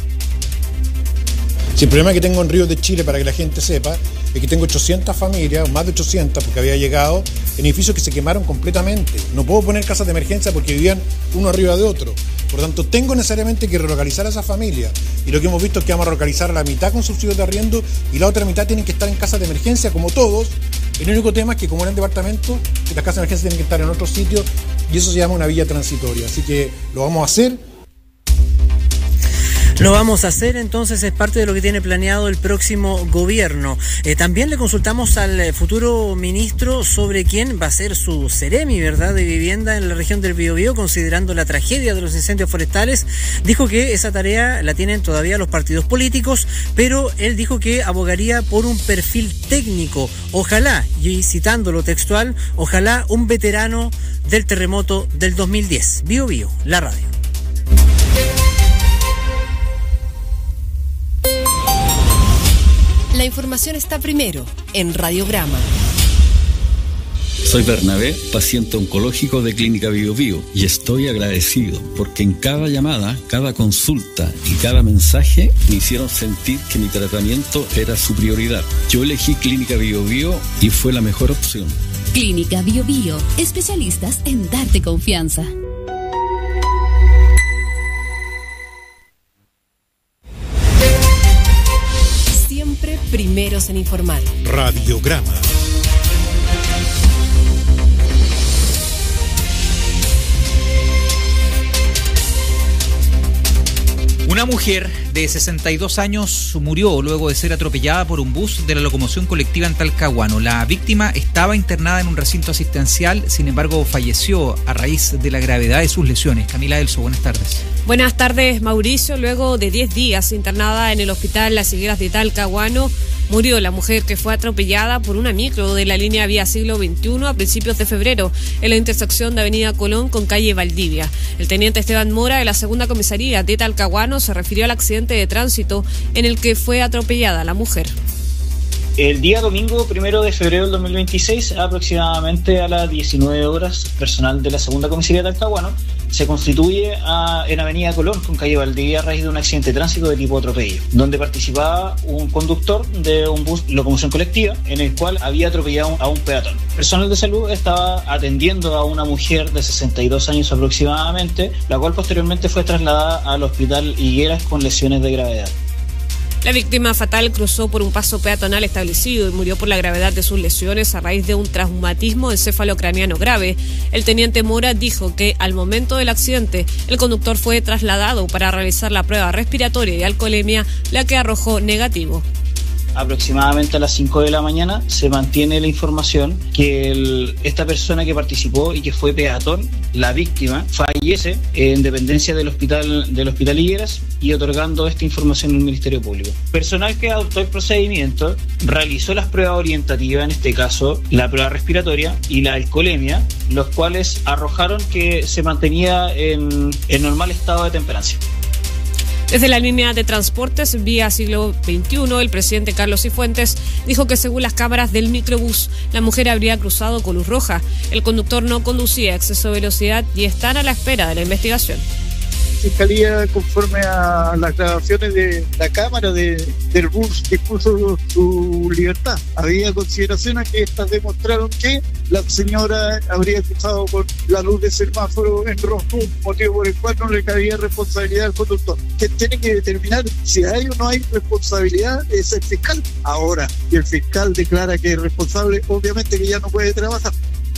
Si el problema que tengo en Ríos de Chile, para que la gente sepa, es que tengo ochocientas familias, más de ochocientas, porque había llegado en edificios que se quemaron completamente. No puedo poner casas de emergencia porque vivían uno arriba de otro. Por lo tanto, tengo necesariamente que relocalizar a esas familias. Y lo que hemos visto es que vamos a relocalizar a la mitad con subsidios de arriendo y la otra mitad tienen que estar en casas de emergencia, como todos. El único tema es que como eran departamentos, las casas de emergencia tienen que estar en otro sitio y eso se llama una villa transitoria. Así que lo vamos a hacer. Lo vamos a hacer, entonces es parte de lo que tiene planeado el próximo gobierno. Eh, también le consultamos al futuro ministro sobre quién va a ser su Seremi, ¿verdad?, de vivienda en la región del Biobío, considerando la tragedia de los incendios forestales. Dijo que esa tarea la tienen todavía los partidos políticos, pero él dijo que abogaría por un perfil técnico. Ojalá, y citándolo textual, ojalá un veterano del terremoto del dos mil diez. Biobío, la radio. La información está primero en Radiograma. Soy Bernabé, paciente oncológico de Clínica Bio Bio, y estoy agradecido porque en cada llamada, cada consulta y cada mensaje me hicieron sentir que mi tratamiento era su prioridad. Yo elegí Clínica Bio Bio y fue la mejor opción. Clínica Bio Bio, especialistas en darte confianza. Siempre primeros en informar. Radiograma. Una mujer de sesenta y dos años murió luego de ser atropellada por un bus de la locomoción colectiva en Talcahuano. La víctima estaba internada en un recinto asistencial, sin embargo falleció a raíz de la gravedad de sus lesiones. Camila Elso, buenas tardes. Buenas tardes, Mauricio. Luego de diez días internada en el hospital Las Higueras de Talcahuano, murió la mujer que fue atropellada por una micro de la línea Vía Siglo veintiuno a principios de febrero en la intersección de Avenida Colón con calle Valdivia. El teniente Esteban Mora de la segunda comisaría de Talcahuano se refirió al accidente de tránsito en el que fue atropellada la mujer. El día domingo, primero de febrero del dos mil veintiséis, aproximadamente a las diecinueve horas, personal de la segunda comisaría de Talcahuano se constituye a, en Avenida Colón con calle Valdivia a raíz de un accidente de tránsito de tipo atropello, donde participaba un conductor de un bus locomoción colectiva en el cual había atropellado a un peatón. Personal de salud estaba atendiendo a una mujer de sesenta y dos años aproximadamente, la cual posteriormente fue trasladada al hospital Higueras con lesiones de gravedad. La víctima fatal cruzó por un paso peatonal establecido y murió por la gravedad de sus lesiones a raíz de un traumatismo encefalocraniano grave. El teniente Mora dijo que al momento del accidente el conductor fue trasladado para realizar la prueba respiratoria y alcoholemia, la que arrojó negativo. Aproximadamente a las cinco de la mañana se mantiene la información que el, esta persona que participó y que fue peatón, la víctima, fallece en dependencia del hospital del hospital Higueras y otorgando esta información al Ministerio Público. Personal que adoptó el procedimiento realizó las pruebas orientativas, en este caso la prueba respiratoria y la alcoholemia, los cuales arrojaron que se mantenía en, en normal estado de temperancia. Desde la línea de transportes Vía Siglo veintiuno, el presidente Carlos Cifuentes dijo que según las cámaras del microbús, la mujer habría cruzado con luz roja. El conductor no conducía a exceso de velocidad y están a la espera de la investigación. Fiscalía, conforme a las grabaciones de la cámara de, del bus, dispuso su libertad. Había consideraciones que estas demostraron que la señora habría cruzado con la luz de semáforo en rojo, motivo por el cual no le cabía responsabilidad al conductor. Que tiene que determinar si hay o no hay responsabilidad es el fiscal. Ahora, y el fiscal declara que es responsable, obviamente que ya no puede trabajar.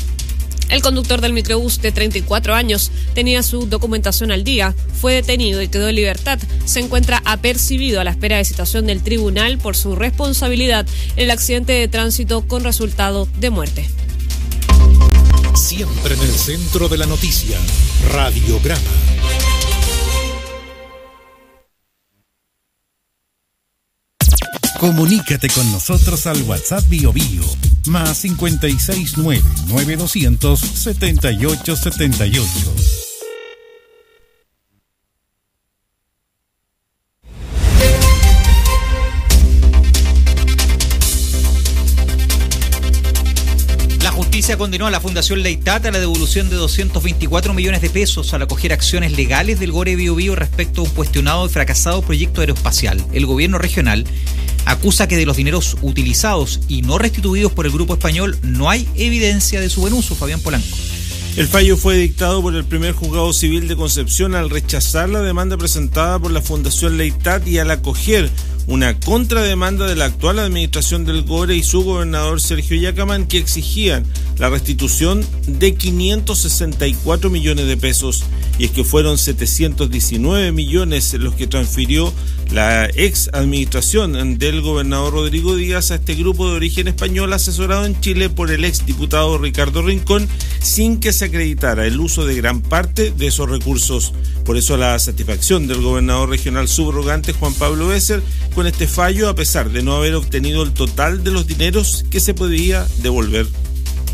El conductor del microbús de treinta y cuatro años tenía su documentación al día, fue detenido y quedó en libertad. Se encuentra apercibido a la espera de citación del tribunal por su responsabilidad en el accidente de tránsito con resultado de muerte. Siempre en el centro de la noticia, Radiograma. Comunícate con nosotros al WhatsApp Bio Bio, más cinco seis nueve, nueve dos cero cero, siete ocho siete ocho. La justicia condenó a la Fundación Leitat a la devolución de doscientos veinticuatro millones de pesos al acoger acciones legales del Gore Bio Bio respecto a un cuestionado y fracasado proyecto aeroespacial. El gobierno regional acusa que de los dineros utilizados y no restituidos por el grupo español no hay evidencia de su buen uso. Fabián Polanco. El fallo fue dictado por el primer juzgado civil de Concepción al rechazar la demanda presentada por la Fundación Leitat y al acoger una contrademanda de la actual administración del Gore y su gobernador Sergio Yacamán, que exigían la restitución de quinientos sesenta y cuatro millones de pesos. Y es que fueron setecientos diecinueve millones los que transfirió la ex administración del gobernador Rodrigo Díaz a este grupo de origen español asesorado en Chile por el ex diputado Ricardo Rincón, sin que se acreditara el uso de gran parte de esos recursos. Por eso la satisfacción del gobernador regional subrogante Juan Pablo Besser con este fallo, a pesar de no haber obtenido el total de los dineros que se podía devolver.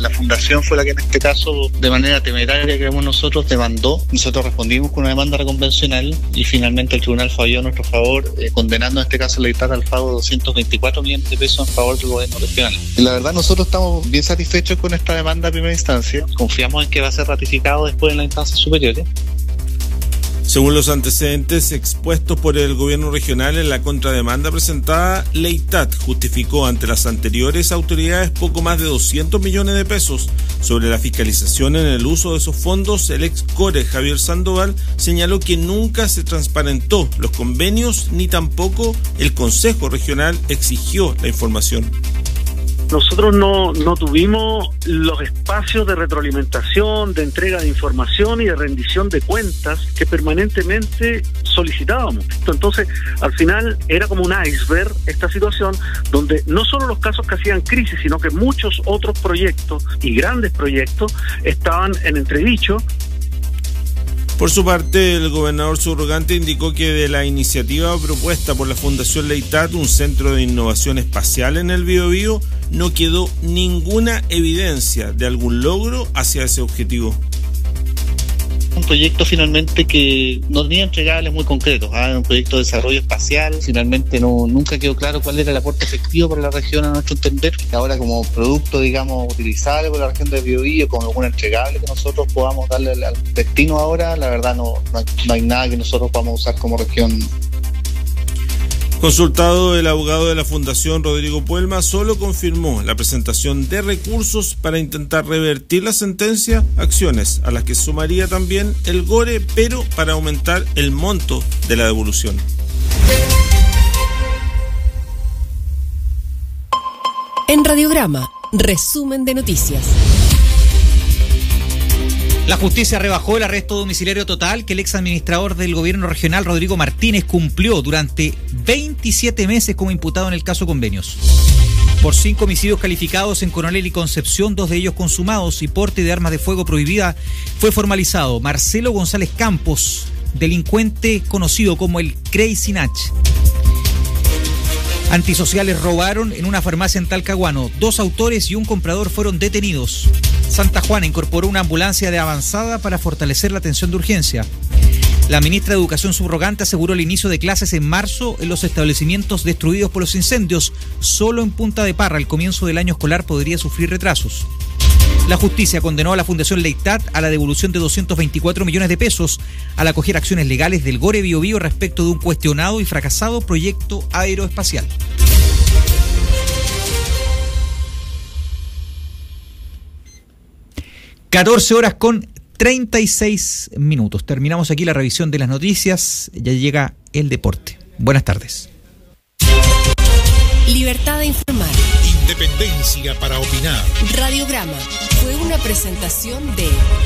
La fundación fue la que en este caso, de manera temeraria, creemos nosotros, demandó. Nosotros respondimos con una demanda reconvencional y finalmente el tribunal falló a nuestro favor, eh, condenando en este caso a la Leitat al pago de doscientos veinticuatro millones de pesos en favor del gobierno regional. Y la verdad nosotros estamos bien satisfechos con esta demanda a primera instancia. Confiamos en que va a ser ratificado después en las instancias superiores. Según los antecedentes expuestos por el gobierno regional en la contrademanda presentada, Leitat justificó ante las anteriores autoridades poco más de doscientos millones de pesos. Sobre la fiscalización en el uso de esos fondos, el ex core Javier Sandoval señaló que nunca se transparentó los convenios ni tampoco el Consejo Regional exigió la información. Nosotros no, no tuvimos los espacios de retroalimentación, de entrega de información y de rendición de cuentas que permanentemente solicitábamos. Entonces, al final era como un iceberg esta situación donde no solo los casos que hacían crisis, sino que muchos otros proyectos y grandes proyectos estaban en entredicho. Por su parte, el gobernador subrogante indicó que de la iniciativa propuesta por la Fundación Leitat, un centro de innovación espacial en el Biobío, no quedó ninguna evidencia de algún logro hacia ese objetivo. Un proyecto finalmente que no tenía entregables muy concretos, ¿eh? Un proyecto de desarrollo espacial, finalmente no nunca quedó claro cuál era el aporte efectivo para la región a nuestro entender. Ahora como producto, digamos, utilizable por la región del Biobío, como algún entregable que nosotros podamos darle al, al destino ahora, la verdad no, no, hay, no hay nada que nosotros podamos usar como región. Consultado, el abogado de la Fundación, Rodrigo Puelma, solo confirmó la presentación de recursos para intentar revertir la sentencia, acciones a las que sumaría también el GORE, pero para aumentar el monto de la devolución. En Radiograma, resumen de noticias. La justicia rebajó el arresto domiciliario total que el ex administrador del gobierno regional, Rodrigo Martínez, cumplió durante veintisiete meses como imputado en el caso Convenios. Por cinco homicidios calificados en Coronel y Concepción, dos de ellos consumados, y porte de armas de fuego prohibida, fue formalizado Marcelo González Campos, delincuente conocido como el Crazy Nach. Antisociales robaron en una farmacia en Talcahuano. Dos autores y un comprador fueron detenidos. Santa Juana incorporó una ambulancia de avanzada para fortalecer la atención de urgencia. La ministra de Educación subrogante aseguró el inicio de clases en marzo en los establecimientos destruidos por los incendios. Solo en Punta de Parra el comienzo del año escolar podría sufrir retrasos. La justicia condenó a la Fundación Leitat a la devolución de doscientos veinticuatro millones de pesos al acoger acciones legales del GORE Biobío respecto de un cuestionado y fracasado proyecto aeroespacial. catorce horas con treinta y seis minutos. Terminamos aquí la revisión de las noticias. Ya llega el deporte. Buenas tardes. Libertad de informar. Independencia para opinar. Radiograma fue una presentación de...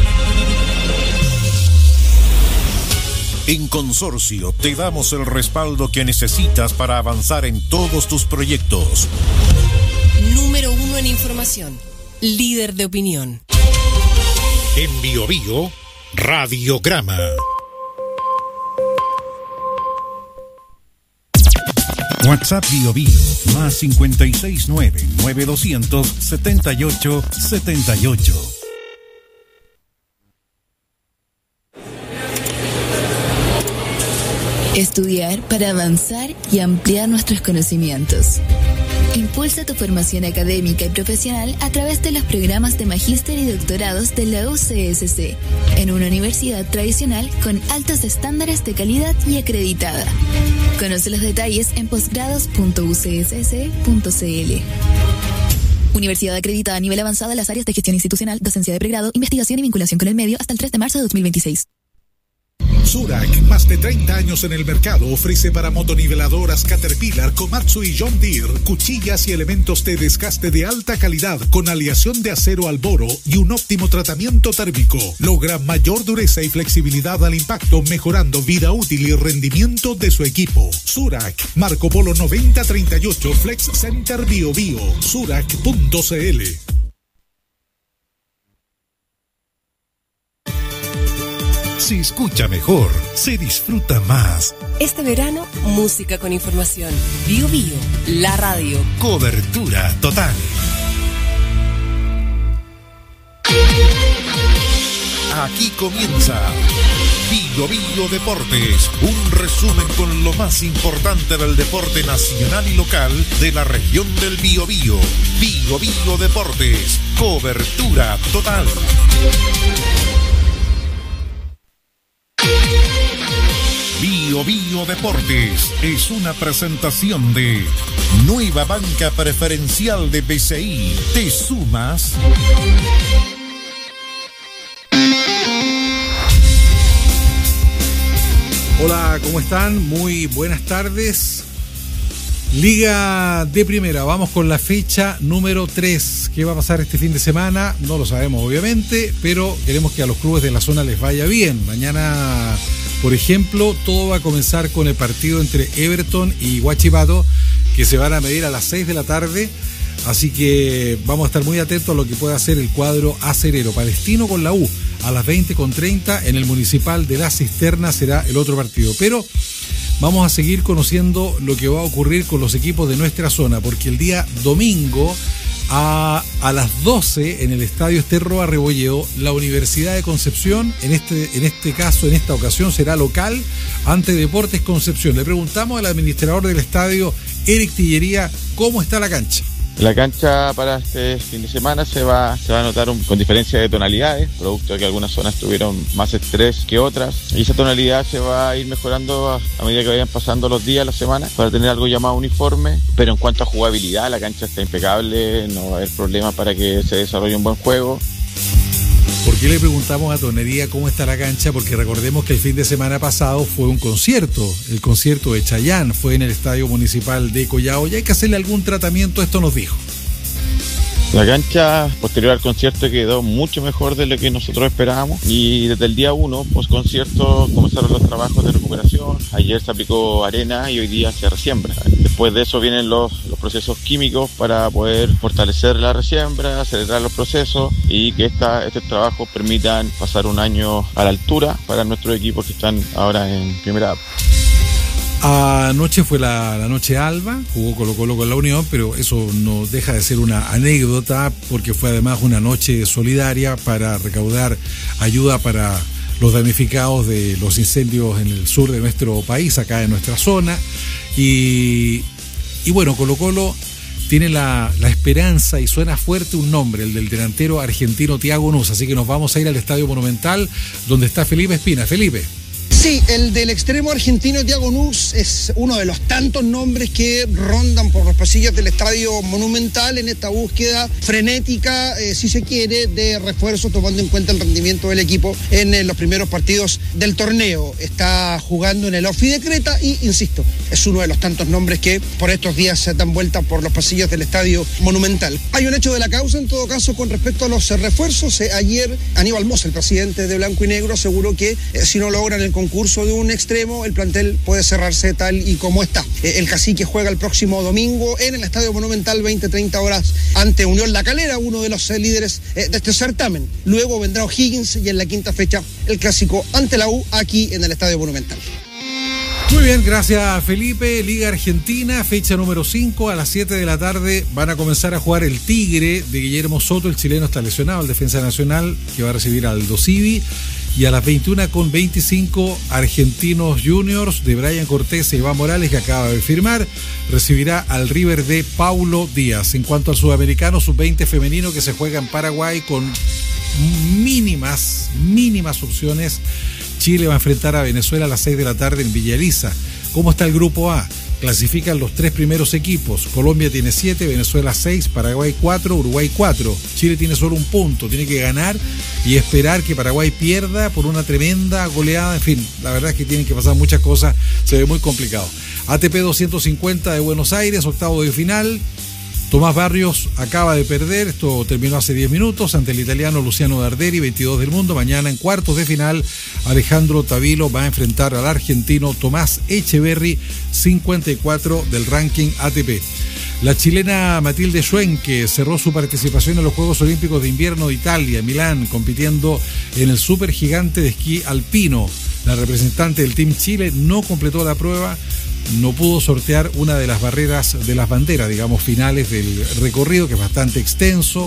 En Consorcio te damos el respaldo que necesitas para avanzar en todos tus proyectos. Número uno en información. Líder de opinión. En Biobío, Radiograma. WhatsApp Biobío, más cincuenta y seis nueve, nueve doscientos, setenta y ocho, setenta y ocho. Estudiar para avanzar y ampliar nuestros conocimientos. Impulsa tu formación académica y profesional a través de los programas de magíster y doctorados de la U C S C, en una universidad tradicional con altos estándares de calidad y acreditada. Conoce los detalles en posgrados punto u c s s punto c l. Universidad acreditada a nivel avanzado en las áreas de gestión institucional, docencia de pregrado, investigación y vinculación con el medio hasta el tres de marzo de dos mil veintiséis. Surac, más de treinta años en el mercado, ofrece para motoniveladoras Caterpillar, Komatsu y John Deere cuchillas y elementos de desgaste de alta calidad con aleación de acero al boro y un óptimo tratamiento térmico. Logra mayor dureza y flexibilidad al impacto, mejorando vida útil y rendimiento de su equipo. Surac, Marco Polo noventa treinta y ocho, Flex Center Bio Bio, surac punto c l. Se escucha mejor, se disfruta más. Este verano, música con información. Bio Bio, la radio. Cobertura total. Aquí comienza Bio Bio Deportes, un resumen con lo más importante del deporte nacional y local de la región del Biobío. Bio Bio Deportes, cobertura total. Bio Bio Deportes es una presentación de Nueva Banca Preferencial de B C I. ¿Te sumas? Hola, ¿cómo están? Muy buenas tardes. Liga de Primera, vamos con la fecha número tres. ¿Qué va a pasar este fin de semana? No lo sabemos obviamente, pero queremos que a los clubes de la zona les vaya bien. Mañana, por ejemplo, todo va a comenzar con el partido entre Everton y Huachipato, que se van a medir a las seis de la tarde. Así que vamos a estar muy atentos a lo que pueda hacer el cuadro acerero. Palestino con la U a las veinte con treinta en el Municipal de La Cisterna será el otro partido. Pero vamos a seguir conociendo lo que va a ocurrir con los equipos de nuestra zona, porque el día domingo a, a las doce en el Estadio Esterroa Rebolledo, la Universidad de Concepción, en este, en este caso, en esta ocasión, será local ante Deportes Concepción. Le preguntamos al administrador del estadio, Eric Tillería, cómo está la cancha. La cancha para este fin de semana se va, se va a notar un, con diferencia de tonalidades, producto de que algunas zonas tuvieron más estrés que otras, y esa tonalidad se va a ir mejorando a, a medida que vayan pasando los días, las semanas, para tener algo llamado uniforme. Pero en cuanto a jugabilidad, la cancha está impecable, no va a haber problema para que se desarrolle un buen juego. ¿Por qué le preguntamos a Tonería cómo está la cancha? Porque recordemos que el fin de semana pasado fue un concierto, el concierto de Chayanne, fue en el Estadio Municipal de Collao, y hay que hacerle algún tratamiento, esto nos dijo. La cancha posterior al concierto quedó mucho mejor de lo que nosotros esperábamos, y desde el día uno, post concierto, comenzaron los trabajos de recuperación. Ayer se aplicó arena y hoy día se resiembra. Después de eso vienen los, los procesos químicos para poder fortalecer la resiembra, acelerar los procesos y que esta, estos trabajos permitan pasar un año a la altura para nuestros equipos que están ahora en primera. Anoche fue la, la noche alba, jugó Colo Colo con la Unión, pero eso no deja de ser una anécdota porque fue además una noche solidaria para recaudar ayuda para los damnificados de los incendios en el sur de nuestro país, acá en nuestra zona. Y, y bueno, Colo Colo tiene la, la esperanza y suena fuerte un nombre, el del delantero argentino Thiago Nuss, así que nos vamos a ir al Estadio Monumental donde está Felipe Espina. Felipe. Sí, el del extremo argentino Thiago Nuss es uno de los tantos nombres que rondan por los pasillos del Estadio Monumental en esta búsqueda frenética, eh, si se quiere, de refuerzo, tomando en cuenta el rendimiento del equipo en eh, los primeros partidos del torneo. Está jugando en el Ofi de Creta y, insisto, es uno de los tantos nombres que por estos días se dan vuelta por los pasillos del Estadio Monumental. Hay un hecho de la causa, en todo caso, con respecto a los eh, refuerzos. Eh, ayer Aníbal Mosa, el presidente de Blanco y Negro, aseguró que eh, si no logran el concurso de un extremo, el plantel puede cerrarse tal y como está. El Cacique juega el próximo domingo en el Estadio Monumental, veinte treinta horas, ante Unión La Calera, uno de los líderes de este certamen. Luego vendrá O'Higgins y en la quinta fecha el clásico ante la U aquí en el Estadio Monumental. Muy bien, gracias Felipe. Liga Argentina, fecha número cinco, a las siete de la tarde van a comenzar a jugar el Tigre de Guillermo Soto, el chileno está lesionado, el defensa nacional, que va a recibir al Aldo Civi. Y a las veintiuna con veinticinco, Argentinos Juniors de Brian Cortés e Iván Morales, que acaba de firmar, recibirá al River de Paulo Díaz. En cuanto al sudamericano sub veinte femenino, que se juega en Paraguay con mínimas, mínimas opciones, Chile va a enfrentar a Venezuela a las seis de la tarde en Villa Elisa. ¿Cómo está el grupo A? Clasifican los tres primeros equipos. Colombia tiene siete, Venezuela seis, Paraguay cuatro, Uruguay cuatro. Chile tiene solo un punto, tiene que ganar y esperar que Paraguay pierda por una tremenda goleada. En fin, la verdad es que tienen que pasar muchas cosas, se ve muy complicado. A T P doscientos cincuenta de Buenos Aires, octavo de final. Tomás Barrios acaba de perder, esto terminó hace diez minutos, ante el italiano Luciano Darderi, veintidós del mundo. Mañana en cuartos de final, Alejandro Tavilo va a enfrentar al argentino Tomás Echeverry, cincuenta y cuatro del ranking A T P. La chilena Matilde Schwenke cerró su participación en los Juegos Olímpicos de Invierno de Italia, Milán, compitiendo en el supergigante de esquí alpino. La representante del Team Chile no completó la prueba, no pudo sortear una de las barreras de las banderas, digamos, finales del recorrido, que es bastante extenso,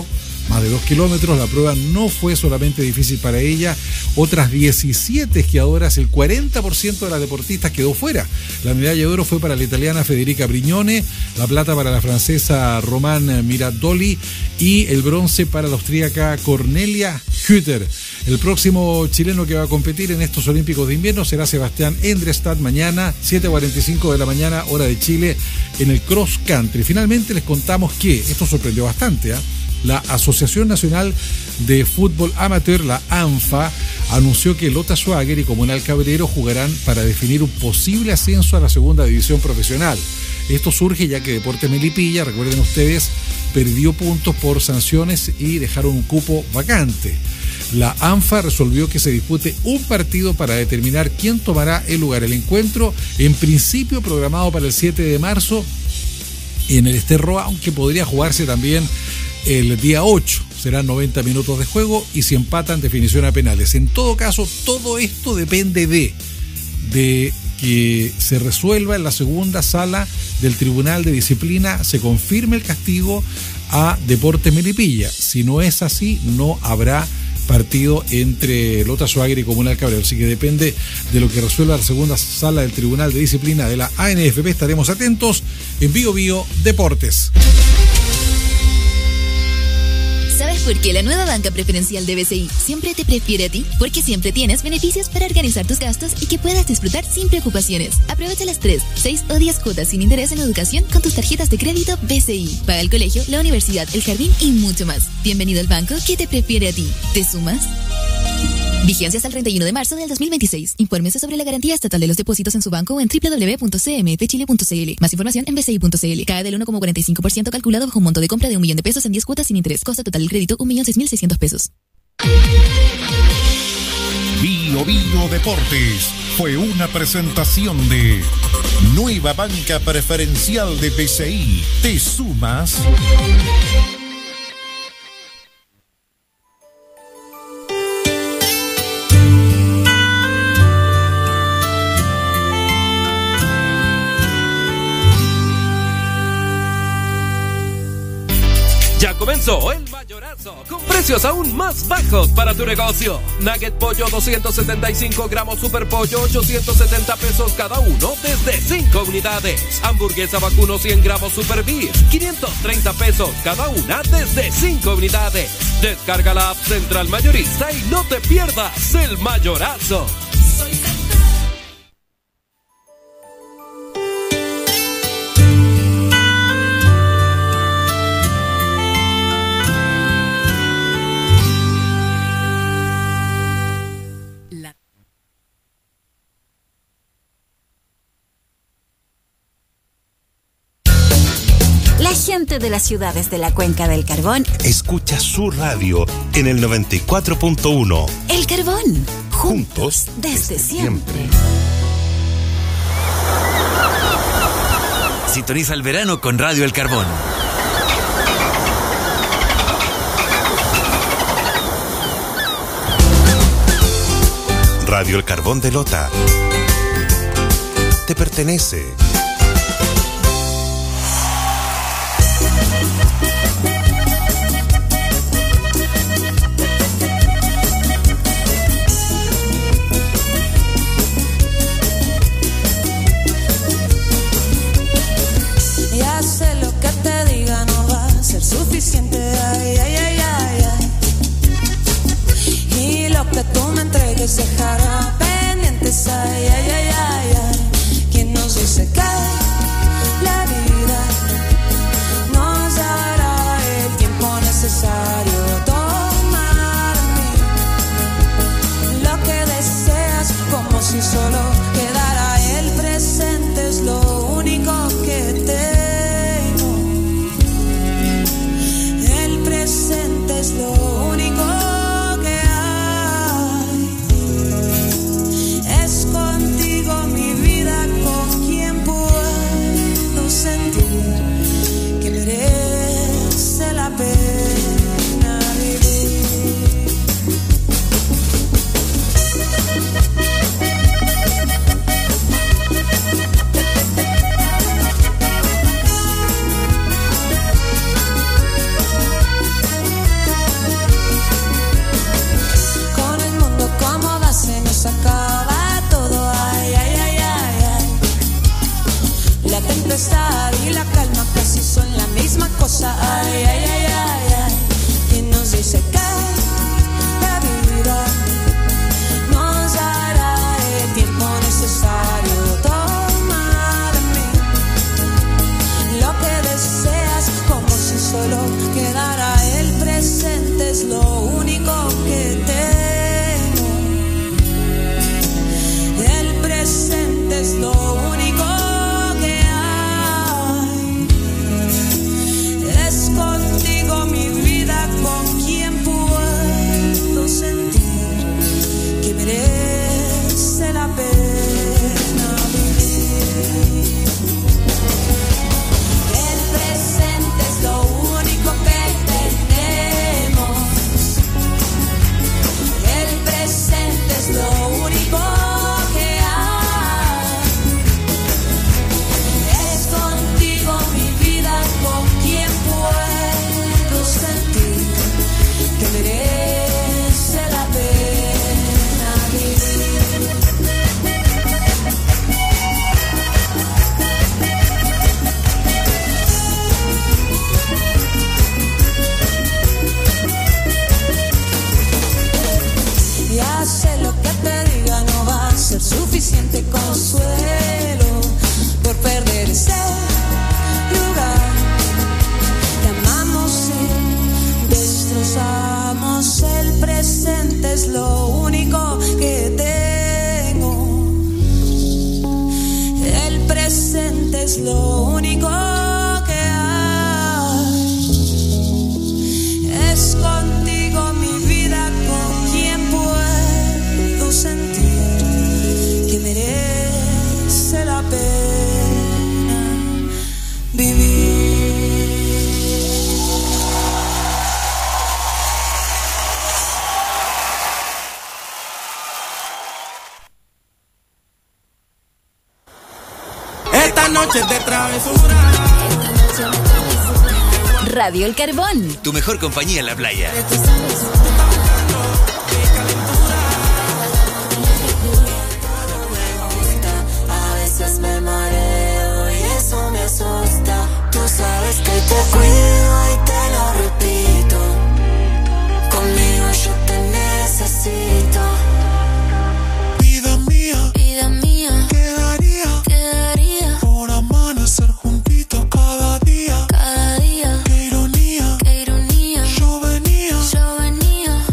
más de dos kilómetros. La prueba no fue solamente difícil para ella, otras diecisiete esquiadoras, el cuarenta por ciento de las deportistas quedó fuera. La medalla de oro fue para la italiana Federica Brignone, la plata para la francesa Romane Miradoli y el bronce para la austríaca Cornelia Hütter. El próximo chileno que va a competir en estos Olímpicos de Invierno será Sebastián Endrestad mañana, siete cuarenta y cinco de la mañana, hora de Chile, en el cross country. Finalmente les contamos que, esto sorprendió bastante, ¿eh? La Asociación Nacional de Fútbol Amateur, la ANFA, anunció que Lota Schwager y Comunal Cabrero jugarán para definir un posible ascenso a la segunda división profesional. Esto surge ya que Deportes Melipilla, recuerden ustedes, perdió puntos por sanciones y dejaron un cupo vacante. La ANFA resolvió que se dispute un partido para determinar quién tomará el lugar. El encuentro, en principio programado para el siete de marzo en el Esterroa, aunque podría jugarse también el día ocho. Serán noventa minutos de juego y si empatan, definición a penales. En todo caso, todo esto depende de, de que se resuelva en la segunda sala del Tribunal de Disciplina, se confirme el castigo a Deportes Melipilla. Si no es así, no habrá partido entre Lota Schwager y Comunal Cabrero. Así que depende de lo que resuelva la segunda sala del Tribunal de Disciplina de la A N F P. Estaremos atentos en Bio Bio Deportes. ¿Sabes por qué la nueva banca preferencial de B C I siempre te prefiere a ti? Porque siempre tienes beneficios para organizar tus gastos y que puedas disfrutar sin preocupaciones. Aprovecha las tres, seis o diez cuotas sin interés en educación con tus tarjetas de crédito B C I. Paga el colegio, la universidad, el jardín y mucho más. Bienvenido al banco que te prefiere a ti. ¿Te sumas? Vigencia hasta el treinta y uno de marzo del dos mil veintiséis. Infórmese sobre la garantía estatal de los depósitos en su banco o en doble u doble u doble u punto c m f chile punto c l. Más información en b c i punto c l. Cae del uno coma cuarenta y cinco por ciento calculado bajo un monto de compra de un millón de pesos en diez cuotas sin interés. Costo total del crédito un millón seis mil seiscientos pesos. Bio Bio Deportes fue una presentación de Nueva Banca Preferencial de B C I. ¿Te sumas? Ya comenzó el mayorazo con precios aún más bajos para tu negocio. Nugget pollo doscientos setenta y cinco gramos, super pollo ochocientos setenta pesos cada uno desde cinco unidades. Hamburguesa vacuno cien gramos super beef quinientos treinta pesos cada una desde cinco unidades. Descarga la app Central Mayorista y no te pierdas el mayorazo. Soy La gente de las ciudades de la Cuenca del Carbón escucha su radio en el noventa y cuatro punto uno. El Carbón, juntos desde siempre. Sintoniza el verano con Radio El Carbón. Radio El Carbón de Lota te pertenece. Ya sé lo que te diga no va a ser suficiente, ay, ay, ay, ay, ay. Y lo que tú me entregues dejará pendientes, ay, ay, ay, ay, ay. ¿Quién nos dice que y la calma casi son la misma cosa. Ay, ay, ay, ay, ay. Y nos dice que la vida nos dará el tiempo necesario. Toma de mí lo que deseas, como si solo quedara el presente. Es lo único que tengo. El presente es lo único que hay. Es contigo mi vida, con quien puedo sentir que merece la pena vivir. El presente es lo único que tenemos. El presente es lo único que hay. Es contigo mi vida, con quien puedo sentir que merece la pena vivir. Ya sé lo que te diga, no va a ser suficiente consuelo por perder ese lugar. Te amamos y destrozamos. El presente es lo único que tengo. El presente es lo único que hay. Es contigo mi vida, con quien puedo sentir que merece la pena vivir. Esta noche de travesura. Radio El Carbón. Tu mejor compañía en la playa. A veces me mareo y eso me asusta. Tú sabes que te cuido y te lo repito. Conmigo yo te necesito. Vida mía, Vida mía, quedaría, quedaría por amanecer juntito cada día. cada día. Qué ironía, Qué ironía, yo venía, yo venía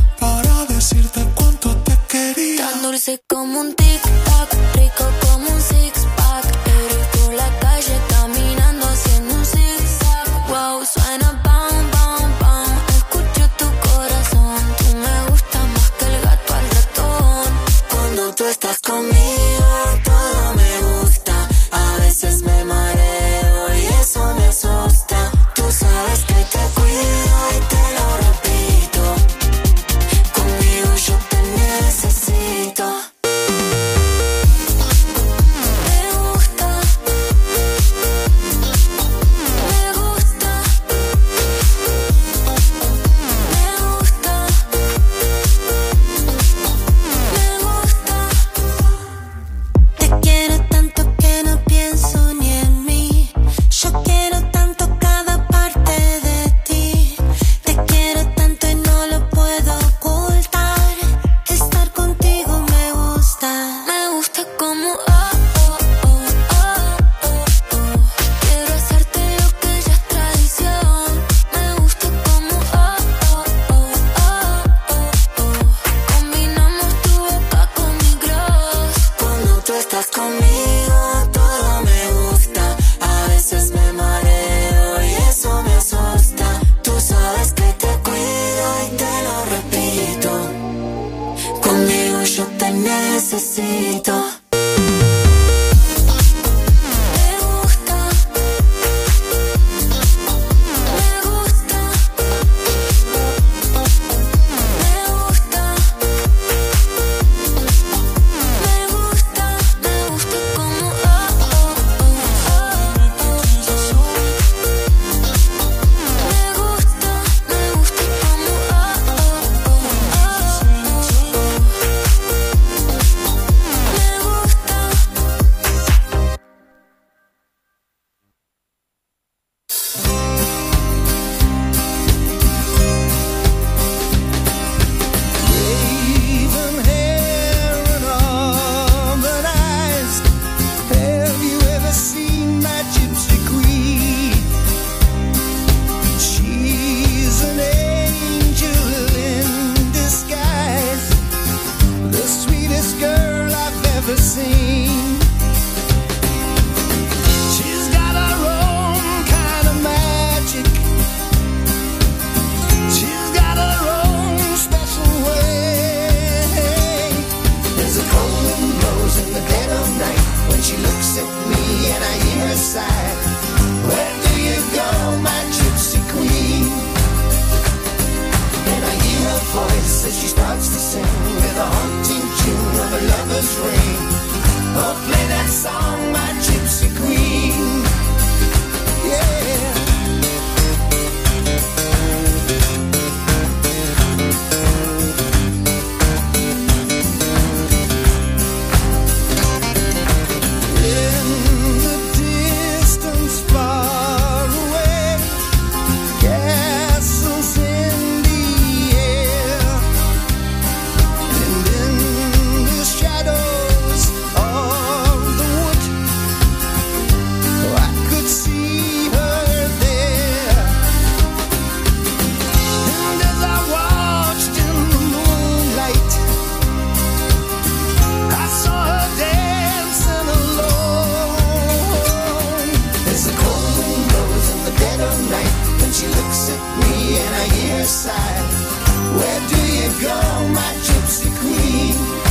and I hear her sigh. Where do you go, my gypsy queen?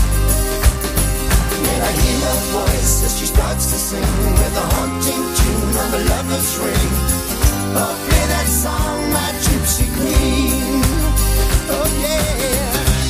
And I hear her voice as she starts to sing with a haunting tune of a lover's ring. Oh, play that song, my gypsy queen. Oh, yeah.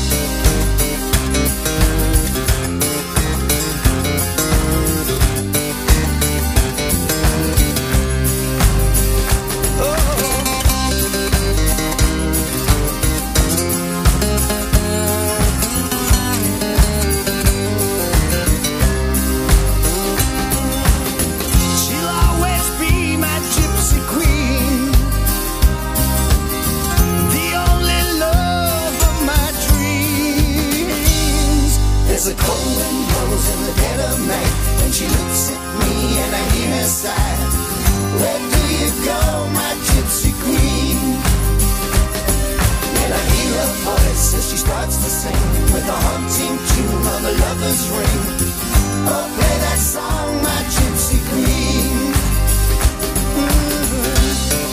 There's a cold wind blows in the dead of night, and she looks at me and I hear her sigh. Where do you go, my gypsy queen? And I hear her voice as she starts to sing with a haunting tune of a lover's ring. Oh, play that song, my gypsy queen. Mm-hmm.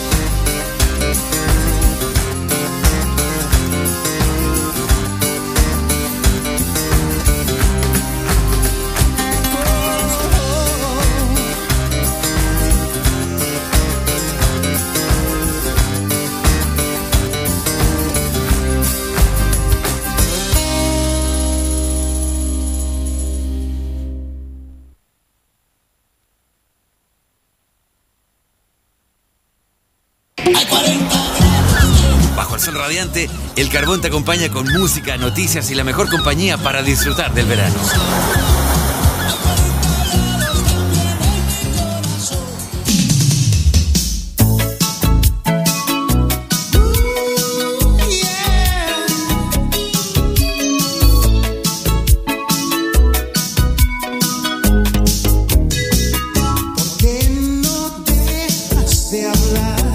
Bajo el sol radiante, el Carbón te acompaña con música, noticias y la mejor compañía para disfrutar del verano. ¿Por qué no dejas de hablar?